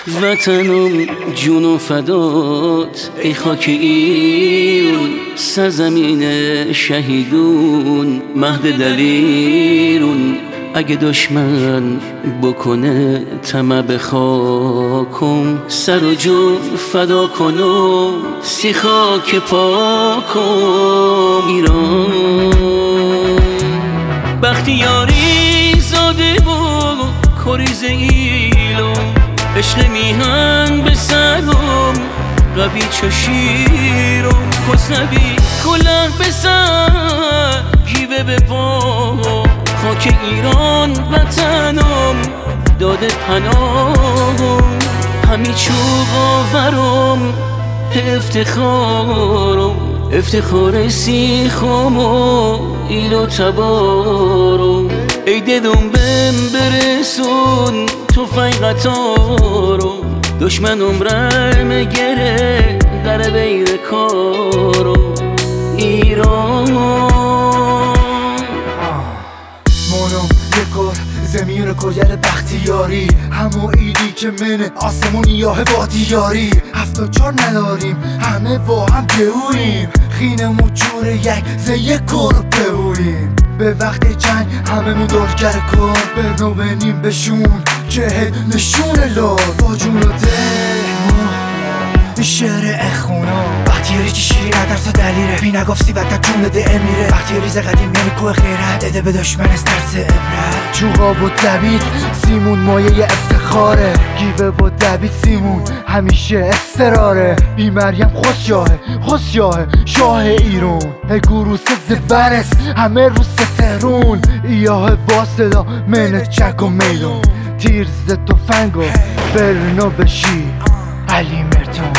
وطنم جون و فدات ای خاک ایران، سرزمین شهیدون، مهد دلیرون. اگه دشمن بکنه طمع به خاکم، سر و جون فدا کنم سی خاک پاکم. ایران بختیاری زاده بود کریز ایلو، عشق میهن به سرم قبی چشیرم، کسنبی کله به سر گیوه به پا. خاک ایران وطنم داده پناهم، همی چوب آورم افتخارم، افتخار سیخم و ایلو تبارم. ای دلم بهم برسون توفنگ قطارم، دشمنم رم گره در بیر کارم. ایران مانم یکار زمین کرگر بختیاری، همو ایدی که منه آسمون یاه با دیاری. 74 نداریم همه با هم جویم، خینمو جور یک زی کار ببویم. به وقت جنگ همه مون دارگر کار، برنو بنیم بشون که نشون لار. با جون و ده شعر اخونا بختیاری چی شیری ندرس و دلیره، بی نگفتی وقتا جون ده امیره. بختیاری ز قدیم یعنی کوه خیرت، اده به دشمن از ترس عبرت. چوغا و دوید سیمون مایه افتخاره، گیوه و دوید سیمون همیشه استراره. بی مریم خوشیاه شاه ایران، گروس زبرس همه رو سترون. ایاه واسدا من چک و میدون، تیر ز تفنگ و برنو بشی علی مرتون.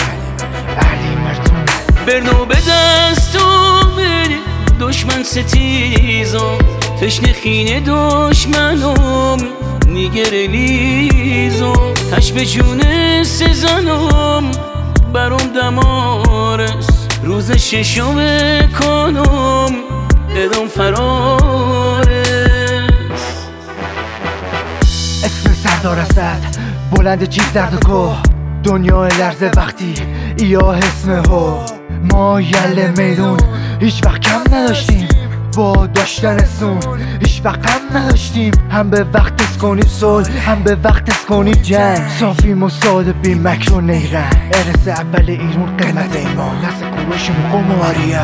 برنو به دستم بری دشمن ستیزم، تشنه خینه دشمنم نیگر لیزم. تش به جون سزنم برام دمارس، روز ششم کنم ادام فرارس. اسم سردار اسد بلند چیز درد و که، دنیا لرزه وقتی یا اسمه ها. ما یل میدون هیچ وقت کم نداشتیم، با داشتن سون هیچ وقت کم نداشتیم. هم به وقت اسکنیم صلح، هم به وقت اسکنیم جنگ. صافی مساعد بی مکر و نیرنگ، ارث اول ایرون قیمت ایمان، نسل کوروش مقام و آریا.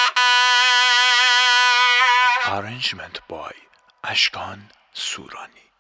Arrangement by Ashkan Surani.